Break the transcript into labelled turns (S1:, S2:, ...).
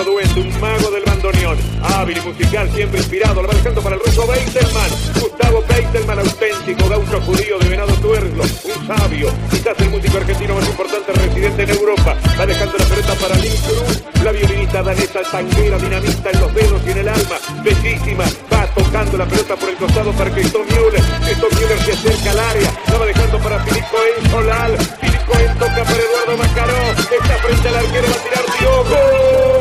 S1: Duende, un mago del bandoneón, hábil y musical, siempre inspirado, lo va dejando para el ruso Beitelman, Gustavo Beitelman, auténtico gaucho judío de Venado Tuerlo, un sabio, quizás el músico argentino más importante residente en Europa, va dejando la pelota para Lynn Cruz, la violinista danesa, tanguera, dinamista en los dedos y en el alma, bellísima, va tocando la pelota por el costado para Christoph Müller se acerca al área, la va dejando para Philippe Cohen Solal, Philippe Cohen toca para Eduardo Macaró, está frente al arquero, va a tirar Diogo.